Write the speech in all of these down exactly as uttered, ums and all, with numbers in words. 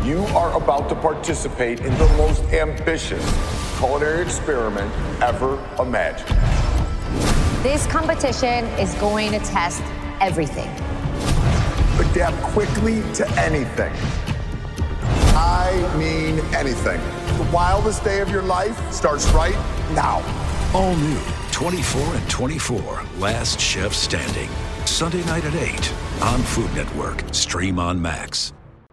You are about to participate in the most ambitious culinary experiment ever imagined. This competition is going to test everything. Adapt quickly to anything. I mean anything. The wildest day of your life starts right now. All new twenty-four and twenty-four, Last Chef Standing. Sunday night at eight on Food Network. Stream on Max.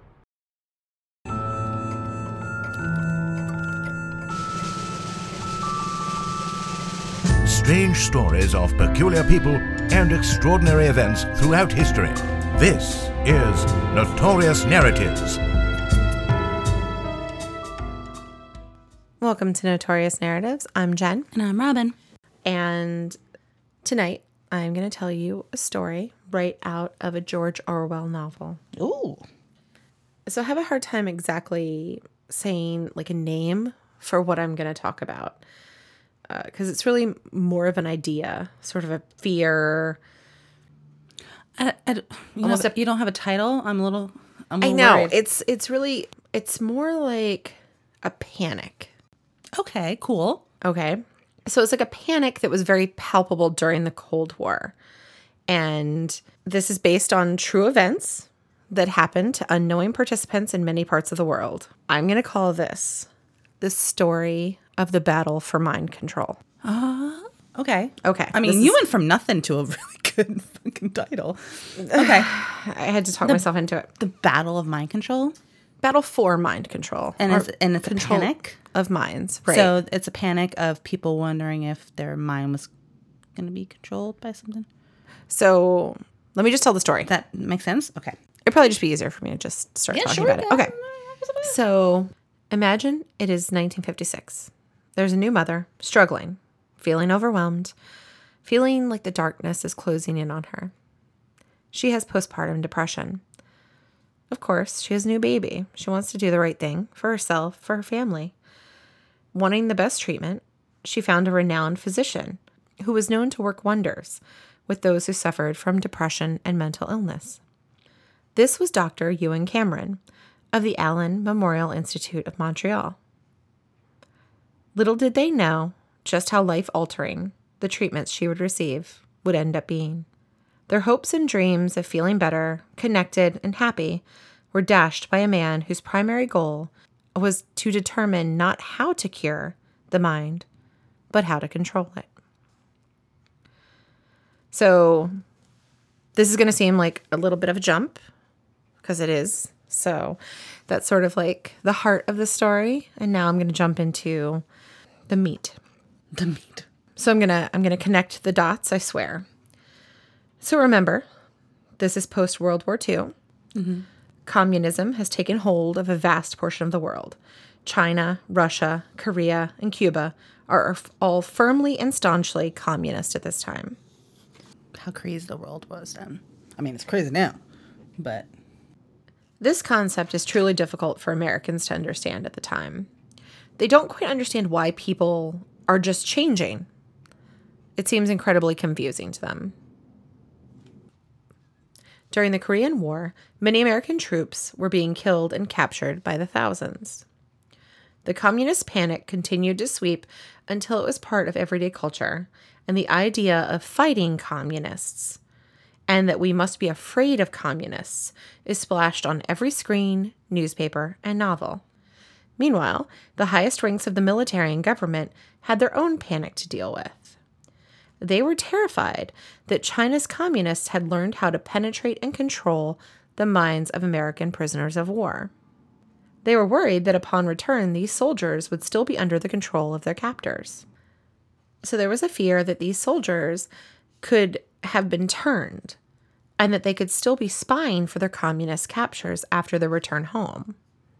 Strange stories of peculiar people and extraordinary events throughout history. This is Notorious Narratives. Welcome to Notorious Narratives. I'm Jen. And I'm Robin. And tonight I'm going to tell you a story right out of a George Orwell novel. Ooh. So I have a hard time exactly saying like a name for what I'm going to talk about. Because uh, it's really more of an idea, sort of a fear. I, I, you, Almost have, a, you don't have a title? I'm a little, I'm a little I know. worried. It's, it's really, it's more like a panic. Okay, cool. Okay. So it's like a panic that was very palpable during the Cold War. And this is based on true events that happened to unknowing participants in many parts of the world. I'm going to call this the story of the battle for mind control. Uh, okay. Okay. I mean, this you is, went from nothing to a really good fucking title. Okay. I had to talk the, myself into it. The Battle of Mind Control? Battle for mind control. And it's, and it's a panic? Of minds. Right. So it's a panic of people wondering if their mind was going to be controlled by something? So let me just tell the story. That makes sense? Okay. It'd probably just be easier for me to just start yeah, talking sure, about it. Okay. So imagine it is nineteen fifty-six. There's a new mother, struggling, feeling overwhelmed, feeling like the darkness is closing in on her. She has postpartum depression. Of course, she has a new baby. She wants to do the right thing for herself, for her family. Wanting the best treatment, she found a renowned physician who was known to work wonders with those who suffered from depression and mental illness. This was Doctor Ewan Cameron of the Allen Memorial Institute of Montreal. Little did they know just how life-altering the treatments she would receive would end up being. Their hopes and dreams of feeling better, connected, and happy were dashed by a man whose primary goal was to determine not how to cure the mind, but how to control it. So this is going to seem like a little bit of a jump, because it is. So that's sort of like the heart of the story. And now I'm going to jump into the meat. The meat. So I'm going to I'm going to connect the dots, I swear. So remember, this is post-World War Two. Mm-hmm. Communism has taken hold of a vast portion of the world. China, Russia, Korea, and Cuba are all firmly and staunchly communist at this time. How crazy the world was then. I mean, it's crazy now, but... This concept is truly difficult for Americans to understand at the time. They don't quite understand why people are just changing. It seems incredibly confusing to them. During the Korean War, many American troops were being killed and captured by the thousands. The communist panic continued to sweep until it was part of everyday culture, and the idea of fighting communists and that we must be afraid of communists is splashed on every screen, newspaper, and novel. Meanwhile, the highest ranks of the military and government had their own panic to deal with. They were terrified that China's communists had learned how to penetrate and control the minds of American prisoners of war. They were worried that upon return, these soldiers would still be under the control of their captors. So there was a fear that these soldiers could have been turned and that they could still be spying for their communist captors after their return home.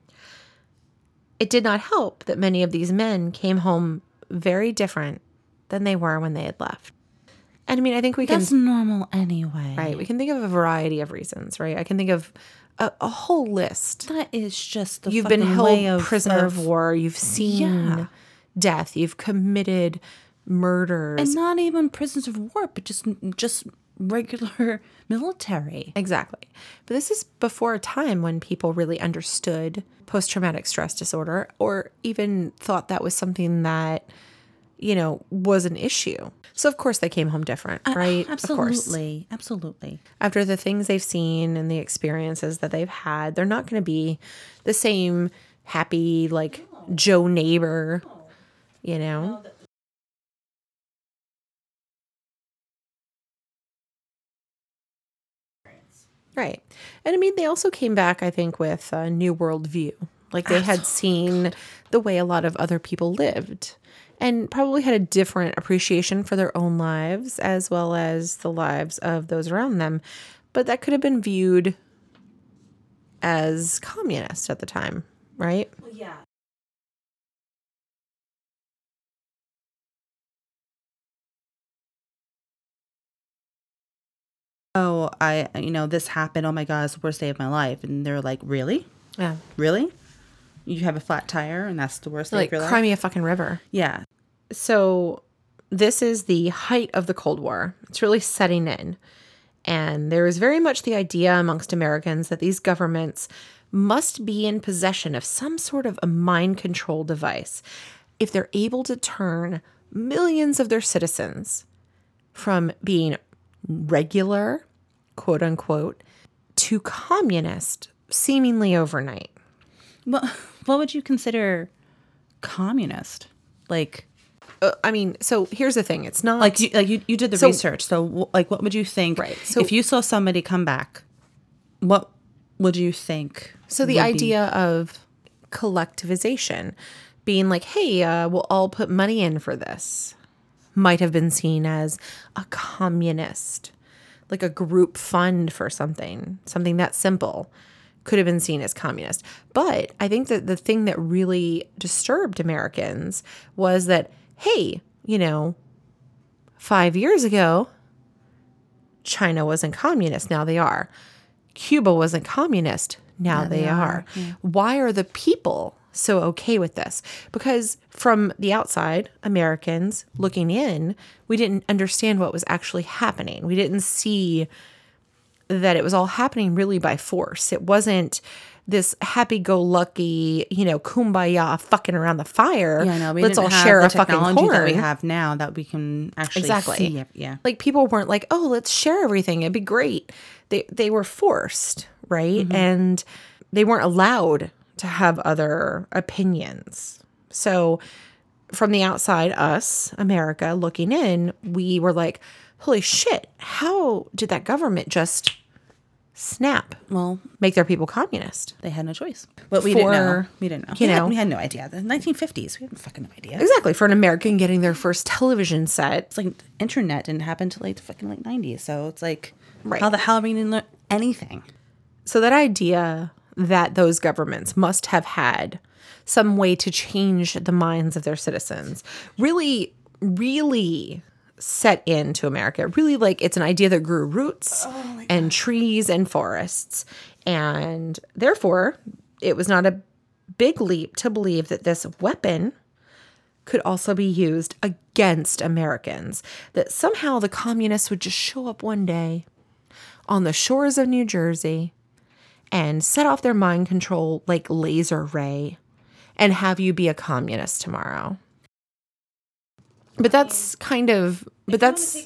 It did not help that many of these men came home very different than they were when they had left. And I mean, I think we can... That's normal anyway. Right. We can think of a variety of reasons, right? I can think of a, a whole list. That is just the You've been held way of, prisoner of, of war. You've seen yeah. death. You've committed murders. And not even prisoners of war, but just just regular military. Exactly. But this is before a time when people really understood post-traumatic stress disorder or even thought that was something that, you know, was an issue. So, of course, they came home different, right? Uh, absolutely. Absolutely. After the things they've seen and the experiences that they've had, they're not going to be the same happy, like, Joe neighbor, you know? Right. And I mean, they also came back, I think, with a new world view. Like they had seen the way a lot of other people lived and probably had a different appreciation for their own lives as well as the lives of those around them. But that could have been viewed as communist at the time, right? Well, yeah. Oh, I, you know, this happened. Oh my God, it's the worst day of my life. And they're like, really? Yeah. Really? You have a flat tire and that's the worst day Like, of your life? cry me a fucking river. Yeah. So this is the height of the Cold War. It's really setting in. And there is very much the idea amongst Americans that these governments must be in possession of some sort of a mind control device if they're able to turn millions of their citizens from being regular, quote unquote, to communist seemingly overnight. Well, what would you consider communist? Like, Uh, I mean, so here's the thing. It's not like you, like you, you did the So- research. So, wh- like, what would you think? Right, so- if you saw somebody come back, what would you think? So the would be- idea of collectivization, being like, hey, uh, we'll all put money in for this, might have been seen as a communist, like a group fund for something, something that simple could have been seen as communist. But I think that the thing that really disturbed Americans was that, hey, you know, five years ago, China wasn't communist. Now they are. Cuba wasn't communist. Now they, they are. are, yeah. Why are the people so okay with this? Because from the outside, Americans looking in, we didn't understand what was actually happening. We didn't see that it was all happening really by force. It wasn't this happy-go-lucky, you know, kumbaya fucking around the fire. Yeah, no, we Let's didn't all have share the a fucking technology corn. that we have now that we can actually Exactly. see. Yeah. Like people weren't like, oh, let's share everything. It'd be great. They they were forced, right? Mm-hmm. And they weren't allowed to have other opinions. So from the outside, us, America, looking in, we were like, holy shit, how did that government just snap? Well, Make their people communist? they had no choice. But we didn't know. For, We didn't know. you we, had, know- we had no idea. The nineteen fifties, we had fucking no idea. Exactly. For an American getting their first television set. It's like internet didn't happen until like the fucking late nineties. So it's like, Right. how the hell are we going to learn anything? So that idea that those governments must have had some way to change the minds of their citizens really, really set into America. Really, like, it's an idea that grew roots and trees and forests. And therefore, it was not a big leap to believe that this weapon could also be used against Americans. That somehow the communists would just show up one day on the shores of New Jersey and set off their mind control like laser ray and have you be a communist tomorrow. But that's kind of, but that's,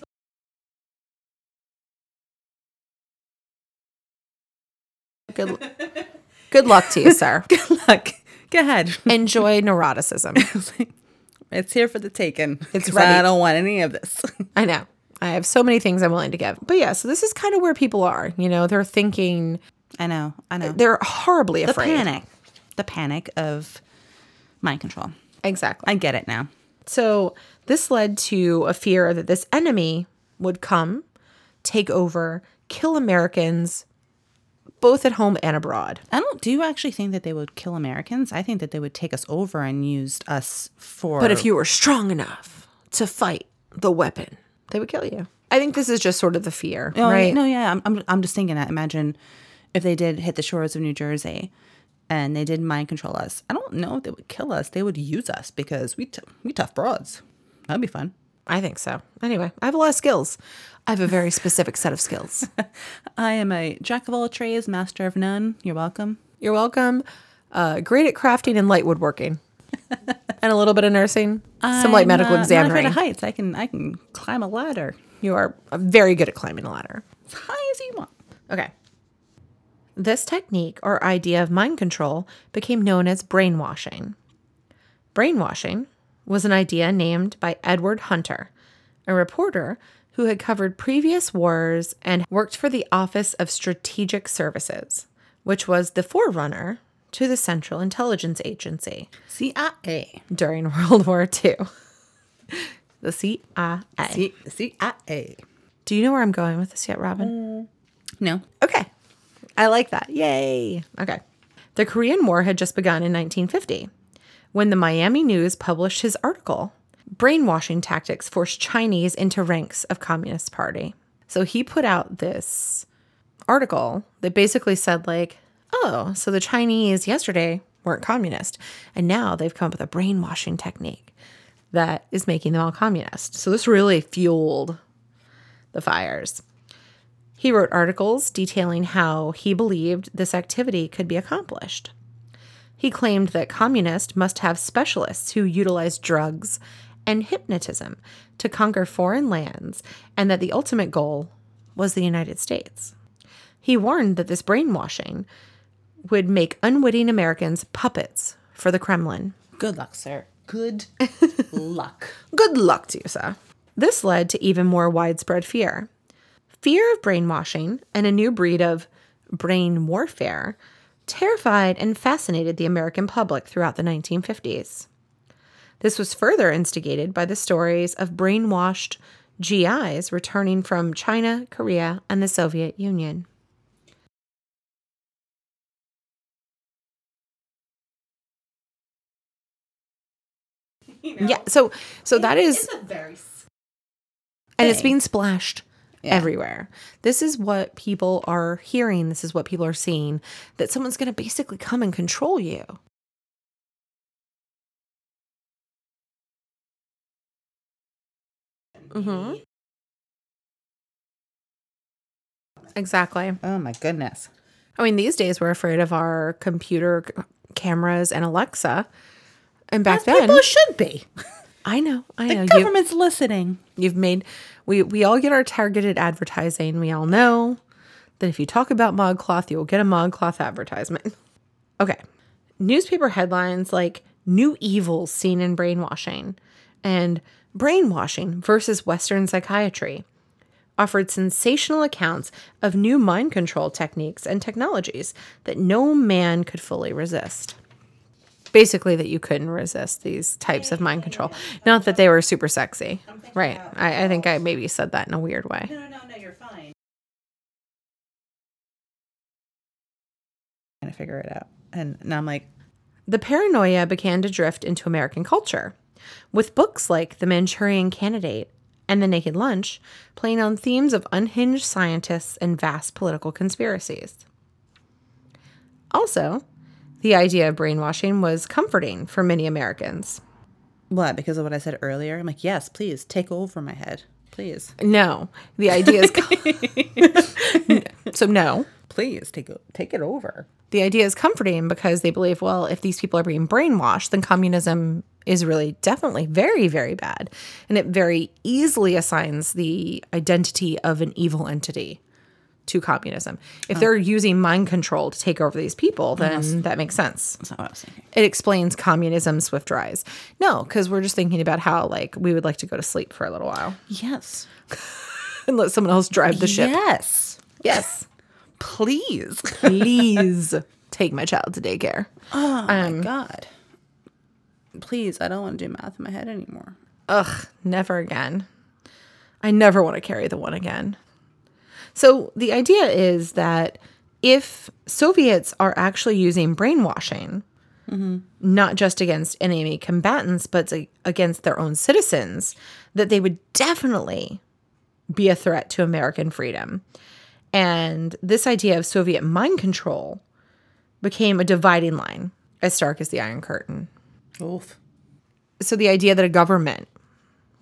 good, good luck to you, sir. Good luck. Go ahead. Enjoy neuroticism. It's here for the taking. It's 'Cause ready. I don't want any of this. I know. I have so many things I'm willing to give. But yeah, so this is kind of where people are. You know, they're thinking, I know. I know. they're horribly The afraid. panic. The panic of mind control. Exactly. I get it now. So this led to a fear that this enemy would come, take over, kill Americans, both at home and abroad. I don't. Do you actually think that they would kill Americans? I think that they would take us over and use us for. But if you were strong enough to fight the weapon, they would kill you. I think this is just sort of the fear, Oh, right? No, yeah. I'm, I'm. I'm just thinking that. Imagine if they did hit the shores of New Jersey, and they did mind control us. I don't know if they would kill us. They would use us because we t- we tough broads. That'd be fun. I think so. Anyway, I have a lot of skills. I have a very specific set of skills. I am a jack of all trades, master of none. You're welcome. You're welcome. Uh, great at crafting and light woodworking. And a little bit of nursing. Some light I'm, medical uh, Not examining. afraid of heights. I can I can climb a ladder You are very good at climbing a ladder. as high as you want. Okay. This technique or idea of mind control became known as brainwashing. Brainwashing was an idea named by Edward Hunter, a reporter who had covered previous wars and worked for the Office of Strategic Services, which was the forerunner to the Central Intelligence Agency C I A. during World War Two. The C I A. C- C I A. Do you know where I'm going with this yet, Robin? No. Okay. I like that. Yay. Okay. The Korean War had just begun in nineteen fifty when the Miami News published his article, Brainwashing Tactics Forced Chinese into Ranks of Communist Party. So he put out this article that basically said like, oh, so the Chinese yesterday weren't communist, and now they've come up with a brainwashing technique that is making them all communist. So this really fueled the fires. He wrote articles detailing how he believed this activity could be accomplished. He claimed that communists must have specialists who utilize drugs and hypnotism to conquer foreign lands, and that the ultimate goal was the United States. He warned that this brainwashing would make unwitting Americans puppets for the Kremlin. Good luck, sir. Good luck. Good luck to you, sir. This led to even more widespread fear. Fear of brainwashing and a new breed of brain warfare terrified and fascinated the American public throughout the nineteen fifties. This was further instigated by the stories of brainwashed G Is returning from China, Korea, and the Soviet Union. You know, yeah, so so that is, a very and it's thing. being splashed Yeah. everywhere. This is what people are hearing. This is what people are seeing, that someone's going to basically come and control you. Mm-hmm. Exactly. Oh my goodness. I mean, these days we're afraid of our computer c- cameras and Alexa. And back As then, people should be. I know, I The know. You, government's listening. you've made, we, we all get our targeted advertising. We all know that if you talk about ModCloth, you will get a ModCloth advertisement. Okay. Newspaper headlines like New Evils Seen in Brainwashing and Brainwashing versus Western Psychiatry offered sensational accounts of new mind control techniques and technologies that no man could fully resist. Basically, that you couldn't resist these types of mind control. Not that they were super sexy. Right. I, I think I maybe said that in a weird way. No, no, no, you're fine. Trying to figure it out. And now I'm like, The paranoia began to drift into American culture, with books like The Manchurian Candidate and The Naked Lunch playing on themes of unhinged scientists and vast political conspiracies. Also, the idea of brainwashing was comforting for many Americans. what? Because of what I said earlier? I'm like, yes, please take over my head. Please. No, the idea is... so no. Please take it, take it over. The idea is comforting because they believe, well, if these people are being brainwashed, then communism is really definitely very, very bad. And it very easily assigns the identity of an evil entity to communism. If they're using mind control to take over these people, then that makes sense. That's not what I was thinking. It explains communism's swift rise. No, because we're just thinking about how, like, we would like to go to sleep for a little while Yes. and let someone else drive the ship. Yes. Yes. Please. Please take my child to daycare. Oh my God. Please, I don't want to do math in my head anymore. Ugh, never again. I never want to carry the one again. So the idea is that if Soviets are actually using brainwashing, mm-hmm. not just against enemy combatants, but against their own citizens, that they would definitely be a threat to American freedom. And this idea of Soviet mind control became a dividing line as stark as the Iron Curtain. Oof. So the idea that a government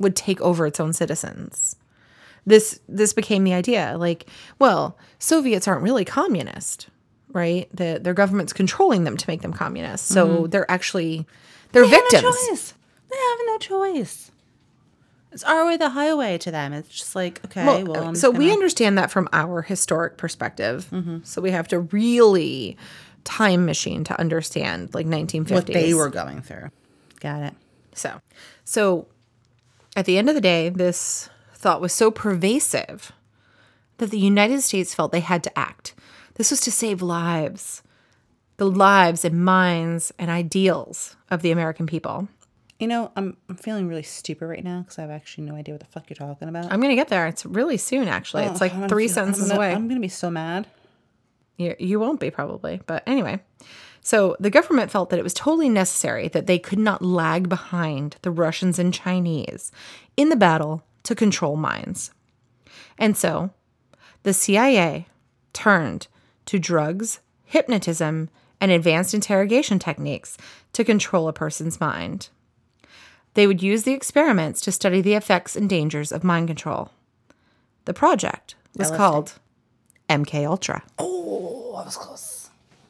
would take over its own citizens. This this became the idea, like, well, Soviets aren't really communist, right? The, their government's controlling them to make them communist. So mm-hmm. they're actually, they're they victims. Have no choice. They have no choice. It's our way, the highway to them. It's just like, okay, well, well I'm so gonna... we understand that from our historic perspective. Mm-hmm. So we have to really time machine to understand, like, nineteen fifties. What they were going through. Got it. So, so at the end of the day, this thought was so pervasive that the United States felt they had to act. This was to save lives, the lives and minds and ideals of the American people. You know, I'm I'm feeling really stupid right now because I have actually no idea what the fuck you're talking about. I'm going to get there. It's really soon, actually. Oh, it's like three feel, sentences I'm gonna, away. I'm going to be so mad. You, you won't be, probably. But anyway. So the government felt that it was totally necessary that they could not lag behind the Russians and Chinese in the battle to control minds. And so the C I A turned to drugs, hypnotism, and advanced interrogation techniques to control a person's mind. They would use the experiments to study the effects and dangers of mind control. The project was L S D. Called M K Ultra. Oh, I was close.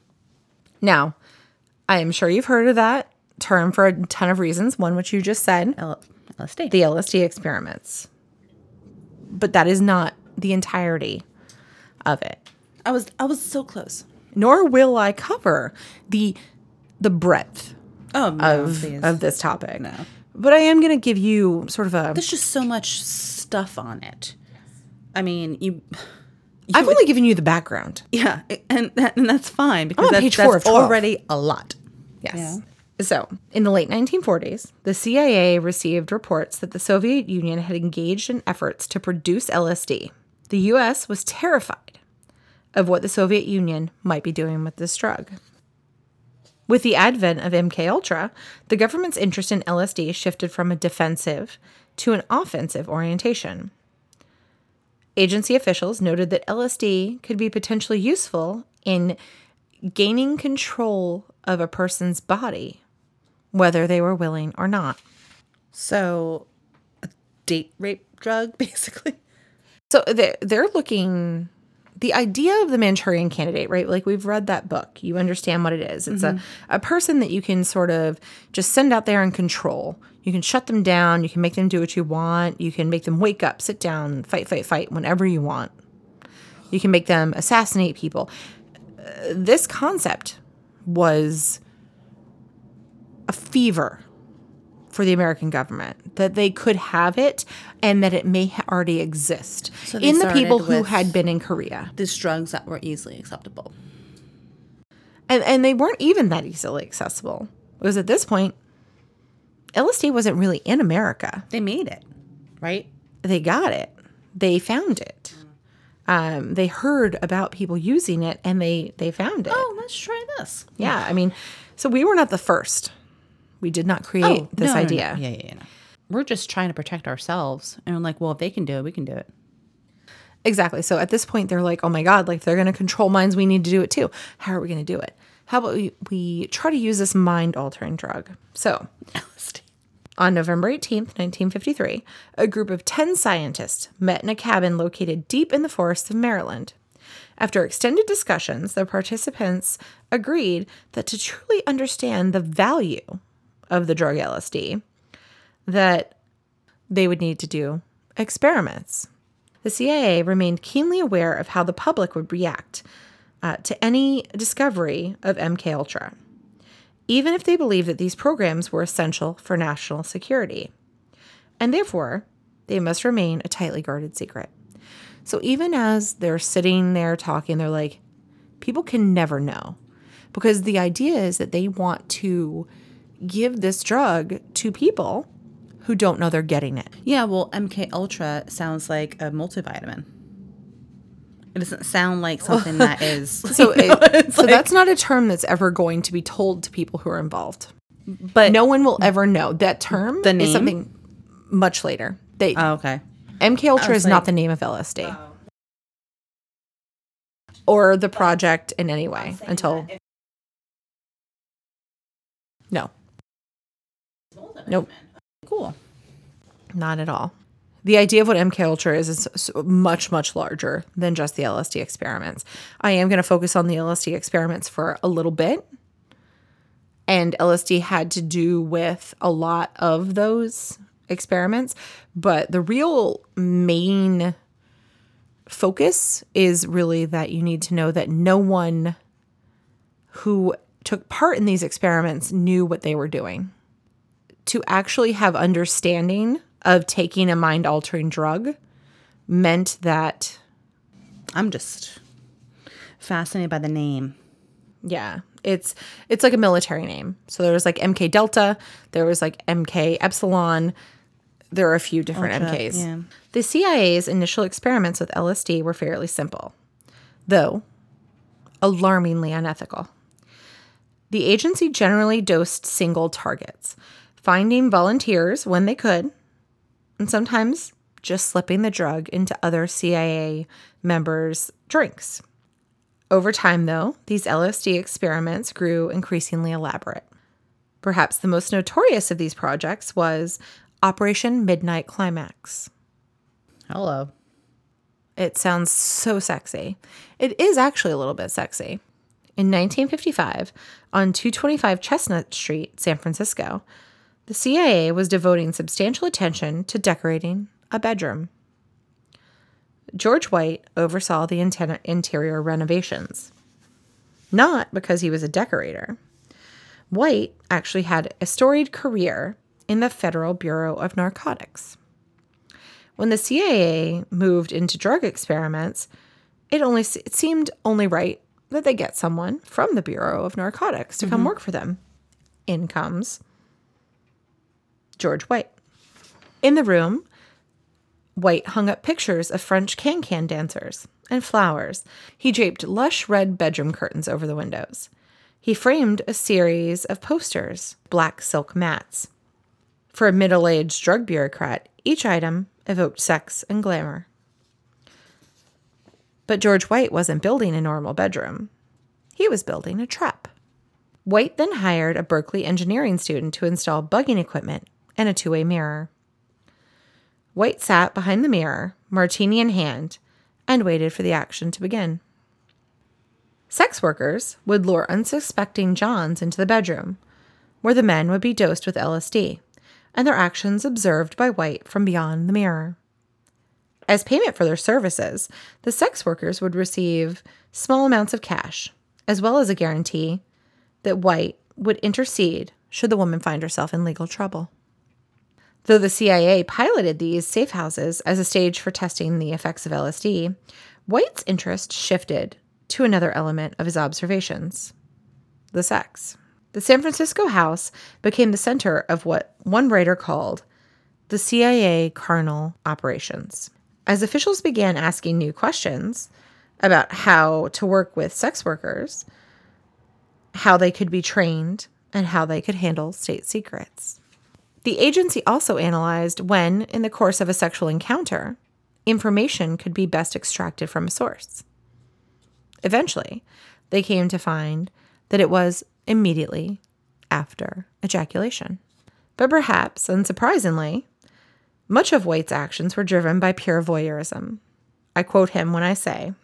Now, I am sure you've heard of that term for a ton of reasons, one which you just said. L- LSD. The L S D experiments. But that is not the entirety of it. I was I was so close. Nor will I cover the the breadth oh, no, of, please. of this topic. No. But I am going to give you sort of a... There's just so much stuff on it. I mean, you... you I've would, only given you the background. Yeah, and, that, and that's fine because I'm on that's, page four that's of twelve. Already a lot. Yes. Yeah. So, in the late nineteen forties, the C I A received reports that the Soviet Union had engaged in efforts to produce L S D. The U S was terrified of what the Soviet Union might be doing with this drug. With the advent of M K Ultra, the government's interest in L S D shifted from a defensive to an offensive orientation. Agency officials noted that L S D could be potentially useful in gaining control of a person's body, whether they were willing or not. So, a date rape drug, basically? So they're, they're looking... The idea of the Manchurian Candidate, right? Like, we've read that book. You understand what it is. It's mm-hmm. a, a person that you can sort of just send out there and control. You can shut them down. You can make them do what you want. You can make them wake up, sit down, fight, fight, fight whenever you want. You can make them assassinate people. Uh, this concept was a fever for the American government, that they could have it and that it may already exist so in the people who had been in Korea. These drugs that were easily acceptable. And and they weren't even that easily accessible. Because at this point, L S D wasn't really in America. They made it, right? They got it. They found it. Um, they heard about people using it and they, they found it. Oh, let's try this. Yeah, I mean, so we were not the first. We did not create oh, this no, no, idea. No, no. Yeah, yeah, yeah. No. We're just trying to protect ourselves. And I'm like, well, if they can do it, we can do it. Exactly. So at this point, they're like, oh my God, like if they're going to control minds, we need to do it too. How are we going to do it? How about we, we try to use this mind-altering drug? So L S D. On November eighteenth, nineteen fifty-three, a group of ten scientists met in a cabin located deep in the forests of Maryland. After extended discussions, the participants agreed that to truly understand the value of the drug L S D, that they would need to do experiments. The C I A remained keenly aware of how the public would react uh, to any discovery of M K Ultra, even if they believed that these programs were essential for national security. And therefore, they must remain a tightly guarded secret. So even as they're sitting there talking, they're like, people can never know. Because the idea is that they want to give this drug to people who don't know they're getting it. Yeah, well, M K Ultra sounds like a multivitamin. It doesn't sound like something that is... So, it, so like, that's not a term that's ever going to be told to people who are involved. But no one will ever know. That term the name? is something much later. They, oh, okay. M K Ultra is like, not the name of L S D. Oh. Or the project in any way until... If- no. Nope. Cool. Not at all. The idea of what M K Ultra is is much, much larger than just the L S D experiments. I am going to focus on the L S D experiments for a little bit. And L S D had to do with a lot of those experiments. But the real main focus is really that you need to know that no one who took part in these experiments knew what they were doing. To actually have understanding of taking a mind-altering drug meant that... I'm just fascinated by the name. Yeah, it's it's like a military name. So there was like M K Delta, there was like M K Epsilon. There are a few different Ultra, M Ks. yeah. The C I A's initial experiments with L S D were fairly simple, though alarmingly unethical. The agency generally dosed single targets, finding volunteers when they could, and sometimes just slipping the drug into other C I A members' drinks. Over time, though, these L S D experiments grew increasingly elaborate. Perhaps the most notorious of these projects was Operation Midnight Climax. Hello. It sounds so sexy. It is actually a little bit sexy. In nineteen fifty-five, on two twenty-five Chestnut Street, San Francisco, the C I A was devoting substantial attention to decorating a bedroom. George White oversaw the inter- interior renovations. Not because he was a decorator. White actually had a storied career in the Federal Bureau of Narcotics. When the C I A moved into drug experiments, it only it seemed only right that they get someone from the Bureau of Narcotics to mm-hmm. come work for them. In comes George White. In the room, White hung up pictures of French can-can dancers and flowers. He draped lush red bedroom curtains over the windows. He framed a series of posters, black silk mats. For a middle-aged drug bureaucrat, each item evoked sex and glamour. But George White wasn't building a normal bedroom. He was building a trap. White then hired a Berkeley engineering student to install bugging equipment and a two-way mirror. White sat behind the mirror, martini in hand, and waited for the action to begin. Sex workers would lure unsuspecting Johns into the bedroom, where the men would be dosed with L S D, and their actions observed by White from beyond the mirror. As payment for their services, the sex workers would receive small amounts of cash, as well as a guarantee that White would intercede should the woman find herself in legal trouble. Though the C I A piloted these safe houses as a stage for testing the effects of L S D, White's interest shifted to another element of his observations: the sex. The San Francisco house became the center of what one writer called the C I A carnal operations. As officials began asking new questions about how to work with sex workers, how they could be trained, and how they could handle state secrets. The agency also analyzed when, in the course of a sexual encounter, information could be best extracted from a source. Eventually, they came to find that it was immediately after ejaculation. But perhaps, unsurprisingly, much of White's actions were driven by pure voyeurism. I quote him when I say,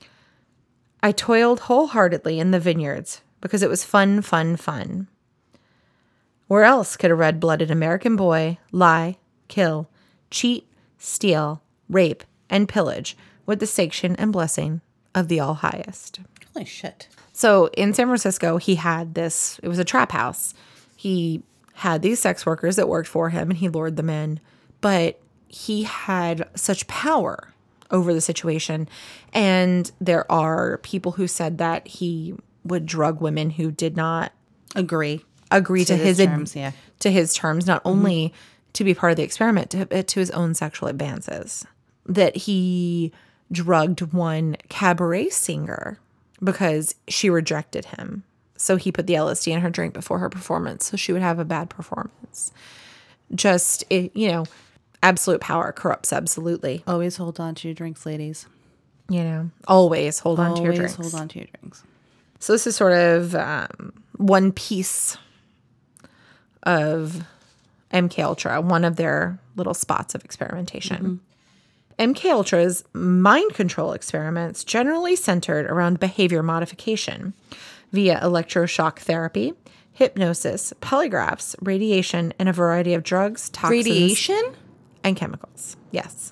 "I toiled wholeheartedly in the vineyards because it was fun, fun, fun. Where else could a red-blooded American boy lie, kill, cheat, steal, rape, and pillage with the sanction and blessing of the All-Highest?" Holy shit. So in San Francisco, he had this, it was a trap house. He had these sex workers that worked for him and he lured them in, but he had such power over the situation. And there are people who said that he would drug women who did not Agree. agree to, To his, his ad- terms, yeah. to his terms, not only to be part of the experiment, to, to his own sexual advances. That he drugged one cabaret singer because she rejected him. So he put the L S D in her drink before her performance so she would have a bad performance. Just, it, you know, absolute power corrupts absolutely. Always hold on to your drinks, ladies. You know, always hold on Always to your drinks. hold on to your drinks. So this is sort of um, one piece of M K Ultra, one of their little spots of experimentation. Mm-hmm. M K Ultra's mind control experiments generally centered around behavior modification via electroshock therapy, hypnosis, polygraphs, radiation, and a variety of drugs, toxins, Radiation? and chemicals. Yes.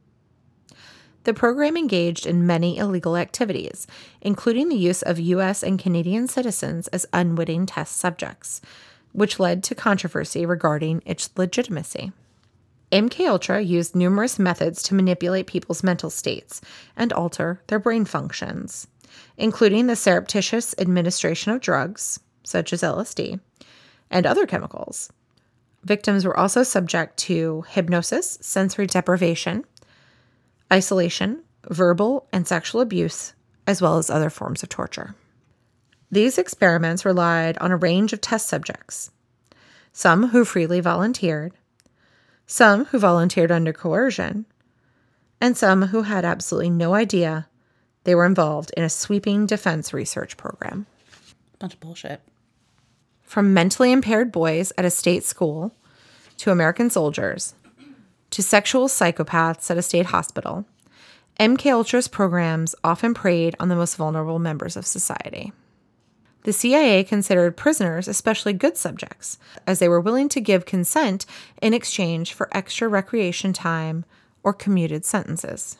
The program engaged in many illegal activities, including the use of U S and Canadian citizens as unwitting test subjects, which led to controversy regarding its legitimacy. M K Ultra used numerous methods to manipulate people's mental states and alter their brain functions, including the surreptitious administration of drugs, such as L S D, and other chemicals. Victims were also subject to hypnosis, sensory deprivation, isolation, verbal and sexual abuse, as well as other forms of torture. These experiments relied on a range of test subjects, some who freely volunteered, some who volunteered under coercion, and some who had absolutely no idea they were involved in a sweeping defense research program. Bunch of bullshit. From mentally impaired boys at a state school, to American soldiers, to sexual psychopaths at a state hospital, M K Ultra's programs often preyed on the most vulnerable members of society. The C I A considered prisoners especially good subjects, as they were willing to give consent in exchange for extra recreation time or commuted sentences.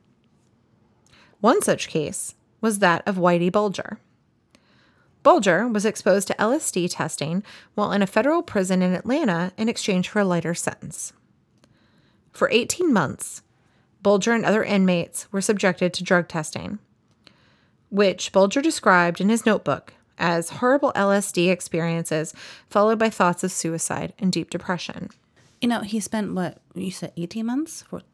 One such case was that of Whitey Bulger. Bulger was exposed to L S D testing while in a federal prison in Atlanta in exchange for a lighter sentence. For eighteen months, Bulger and other inmates were subjected to drug testing, which Bulger described in his notebook as horrible L S D experiences followed by thoughts of suicide and deep depression. You know, he spent, what, you said eighteen months? For,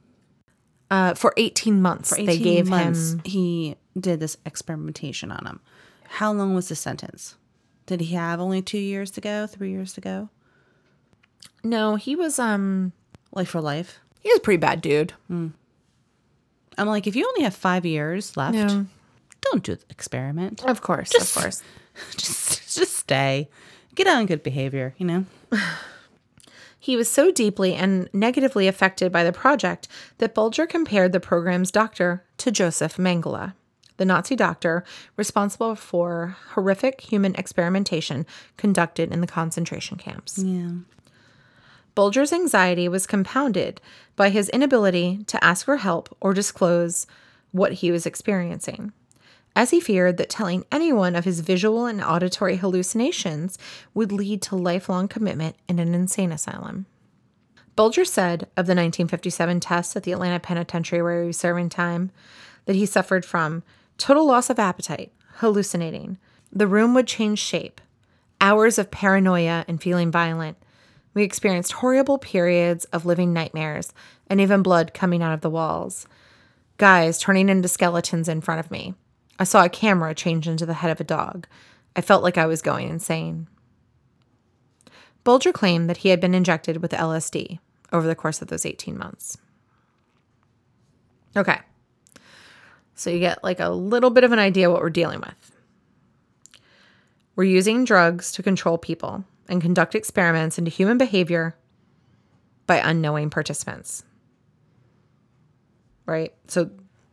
uh, for eighteen months, for eighteen they gave months, him... he did this experimentation on him. How long was the sentence? Did he have only two years to go, three years to go? No, he was, um... Life for life? He was a pretty bad dude. Mm. I'm like, if you only have five years left... Yeah. Don't do the experiment. Of course, just, of course. Just, just stay. Get on good behavior, you know? He was so deeply and negatively affected by the project that Bulger compared the program's doctor to Joseph Mengele, the Nazi doctor responsible for horrific human experimentation conducted in the concentration camps. Yeah. Bulger's anxiety was compounded by his inability to ask for help or disclose what he was experiencing, as he feared that telling anyone of his visual and auditory hallucinations would lead to lifelong commitment in an insane asylum. Bulger said of the nineteen fifty-seven tests at the Atlanta Penitentiary where he was serving time that he suffered from total loss of appetite, hallucinating, the room would change shape, hours of paranoia and feeling violent. We experienced horrible periods of living nightmares and even blood coming out of the walls. Guys turning into skeletons in front of me. I saw a camera change into the head of a dog. I felt like I was going insane. Bulger claimed that he had been injected with L S D over the course of those eighteen months. Okay. So you get like a little bit of an idea what we're dealing with. We're using drugs to control people and conduct experiments into human behavior by unknowing participants. Right? So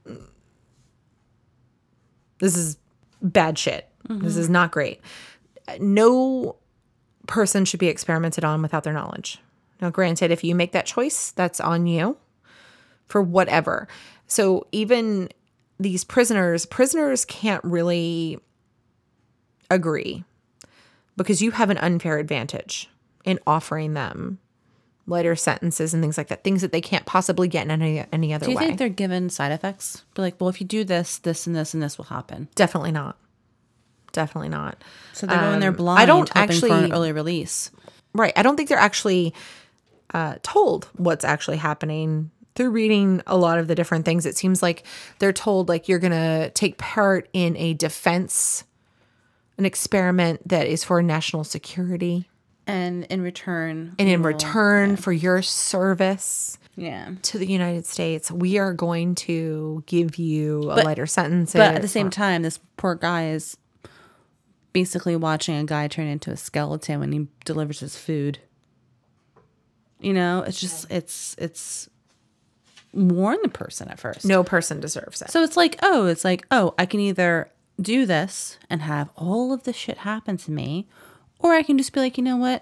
this is bad shit. Mm-hmm. This is not great. No person should be experimented on without their knowledge. Now, granted, if you make that choice, that's on you for whatever. So even these prisoners, prisoners can't really agree because you have an unfair advantage in offering them lighter sentences and things like that, things that they can't possibly get in any, any other way. Do you way. think they're given side effects? Be like, well, if you do this, this and this and this will happen. Definitely not. Definitely not. So they're going um, there blind, I don't hoping actually, for an early release. Right. I don't think they're actually uh, told what's actually happening. Through reading a lot of the different things, it seems like they're told like you're going to take part in a defense, an experiment that is for national security. And in return. And in will, return yeah. for your service yeah. to the United States, we are going to give you a but, lighter sentence. But at the same time, this poor guy is basically watching a guy turn into a skeleton when he delivers his food. You know, it's just, it's, it's warn the person at first. No person deserves it. So it's like, oh, it's like, oh, I can either do this and have all of this shit happen to me, or I can just be like, you know what?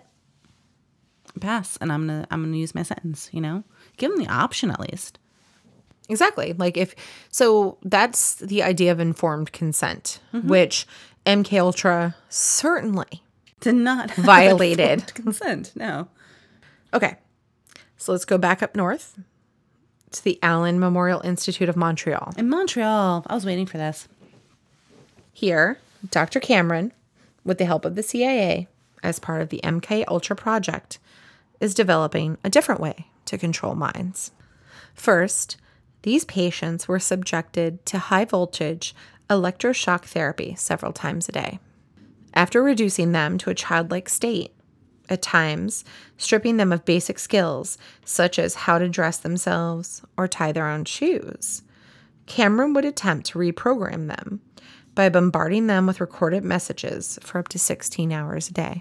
Pass. And I'm going to, I'm going to use my sentence, you know, give them the option at least. Exactly. Like if, so that's the idea of informed consent, mm-hmm. which M K Ultra certainly did not violated consent. No. Okay. So let's go back up north to the Allen Memorial Institute of Montreal. In Montreal. I was waiting for this. Here, Doctor Cameron, with the help of the C I A, as part of the M K Ultra project, is developing a different way to control minds. First, these patients were subjected to high voltage electroshock therapy several times a day. After reducing them to a childlike state, at times stripping them of basic skills such as how to dress themselves or tie their own shoes, Cameron would attempt to reprogram them by bombarding them with recorded messages for up to sixteen hours a day.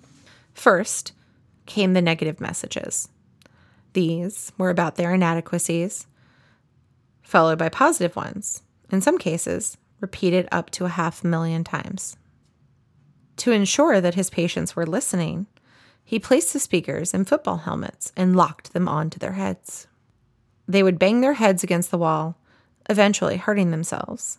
First came the negative messages. These were about their inadequacies, followed by positive ones, in some cases repeated up to a half million times. To ensure that his patients were listening, he placed the speakers in football helmets and locked them onto their heads. They would bang their heads against the wall, eventually hurting themselves.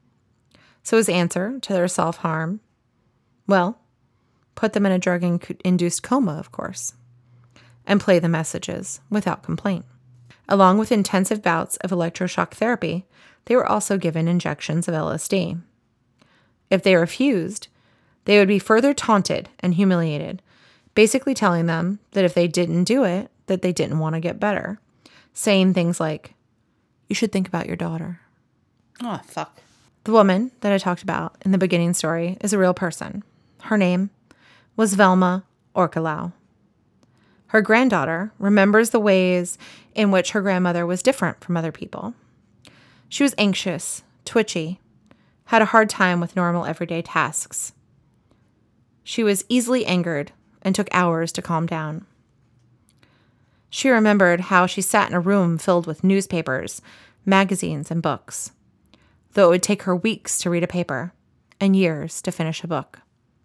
So his answer to their self-harm? Well, put them in a drug-induced coma, of course, and play the messages without complaint. Along with intensive bouts of electroshock therapy, they were also given injections of L S D. If they refused, they would be further taunted and humiliated, basically telling them that if they didn't do it, that they didn't want to get better, saying things like, "You should think about your daughter." Oh, fuck. The woman that I talked about in the beginning story is a real person. Her name was Velma Orkelau. Her granddaughter remembers the ways in which her grandmother was different from other people. She was anxious, twitchy, had a hard time with normal everyday tasks. She was easily angered and took hours to calm down. She remembered how she sat in a room filled with newspapers, magazines, and books, though it would take her weeks to read a paper and years to finish a book.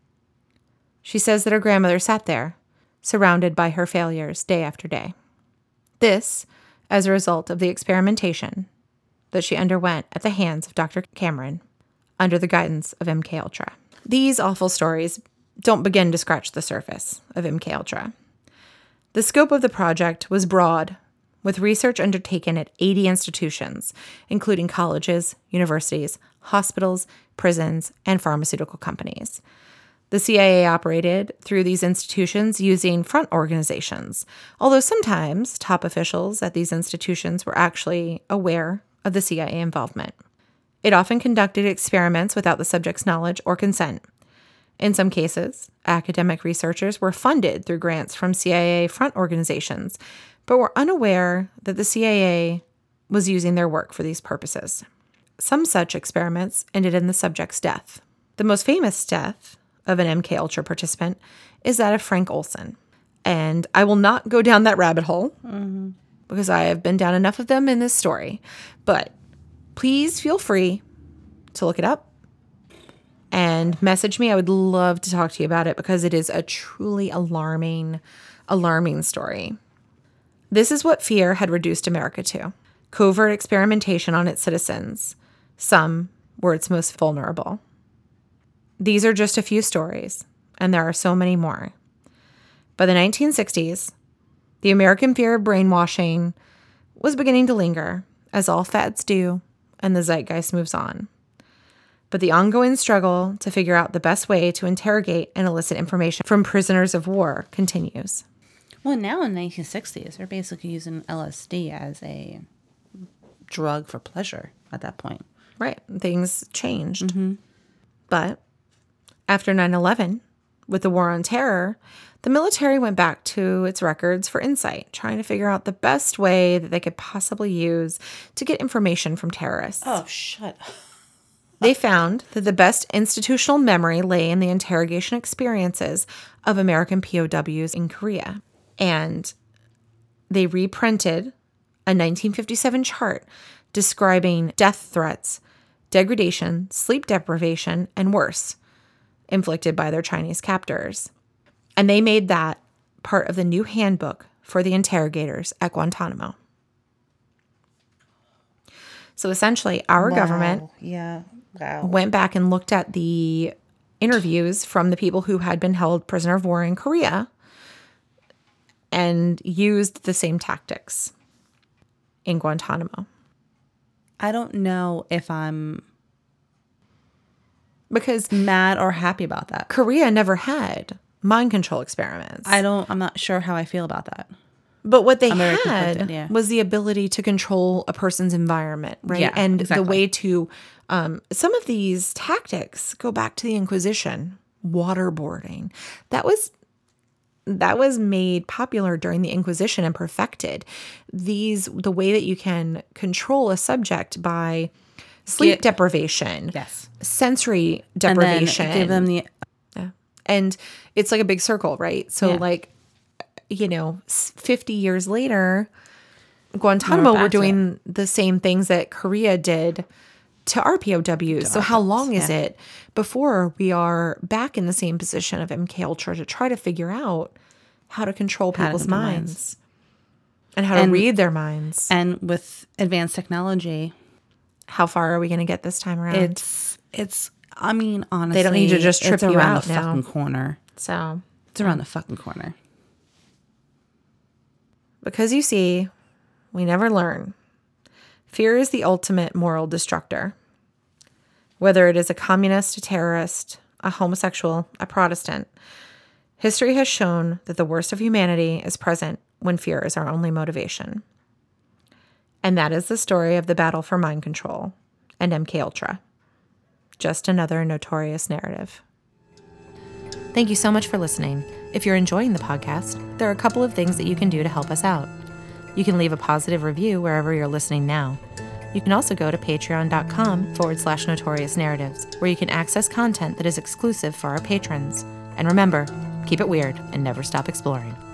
She says that her grandmother sat there, surrounded by her failures day after day. This, as a result of the experimentation that she underwent at the hands of Doctor Cameron under the guidance of M K Ultra. These awful stories don't begin to scratch the surface of M K Ultra. The scope of the project was broad, with research undertaken at eighty institutions, including colleges, universities, hospitals, prisons, and pharmaceutical companies. The C I A operated through these institutions using front organizations, although sometimes top officials at these institutions were actually aware of the C I A involvement. It often conducted experiments without the subject's knowledge or consent. In some cases, academic researchers were funded through grants from C I A front organizations, but were unaware that the C I A was using their work for these purposes. Some such experiments ended in the subject's death. The most famous death of an M K Ultra participant is that of Frank Olson. And I will not go down that rabbit hole mm-hmm. because I have been down enough of them in this story. But please feel free to look it up and message me. I would love to talk to you about it because it is a truly alarming, alarming story. This is what fear had reduced America to: covert experimentation on its citizens. Some were its most vulnerable. These are just a few stories, and there are so many more. By the nineteen sixties, the American fear of brainwashing was beginning to linger, as all fads do, and the zeitgeist moves on. But the ongoing struggle to figure out the best way to interrogate and elicit information from prisoners of war continues. Well, now in the nineteen sixties, they're basically using L S D as a drug for pleasure at that point. Right. Things changed. Mm-hmm. But after nine eleven, with the war on terror, the military went back to its records for insight, trying to figure out the best way that they could possibly use to get information from terrorists. Oh, shut up. They found that the best institutional memory lay in the interrogation experiences of American P O Ws in Korea. And they reprinted a nineteen fifty-seven chart describing death threats, degradation, sleep deprivation, and worse, inflicted by their Chinese captors. And they made that part of the new handbook for the interrogators at Guantanamo. So essentially, our Wow. government Yeah. Wow. went back and looked at the interviews from the people who had been held prisoner of war in Korea and used the same tactics in Guantanamo. I don't know if I'm Because mad or happy about that. Korea never had mind control experiments. I don't, I'm not sure how I feel about that. But what they I'm very had conflicted, yeah. was the ability to control a person's environment, right? Yeah, and exactly. the way to, um, some of these tactics go back to the Inquisition, waterboarding. That was that was made popular during the Inquisition and perfected. These the way that you can control a subject by sleep Get- deprivation, Yes. sensory deprivation, And then give them the, and it's like a big circle, right? So Yeah. like, you know, s- fifty years later, Guantanamo back were to doing the same things that Korea did to our P O Ws. So how long is yeah. it before we are back in the same position of M K Ultra to try to figure out how to control How to people's control minds minds. and how to And- read their minds? and with advanced technology, How far are we going to get this time around? it's, it's, I mean, honestly, don't need to just trip it's you around out the now. fucking corner. so It's around the fucking corner. because you see, we never learn. Fear is the ultimate moral destructor. Whether it is a communist, a terrorist, a homosexual, a Protestant, history has shown that the worst of humanity is present when fear is our only motivation. And that is the story of the battle for mind control and M K Ultra. Just another notorious narrative. Thank you so much for listening. If you're enjoying the podcast, there are a couple of things that you can do to help us out. You can leave a positive review wherever you're listening now. You can also go to patreon.com forward slash notorious narratives, where you can access content that is exclusive for our patrons. And remember, keep it weird and never stop exploring.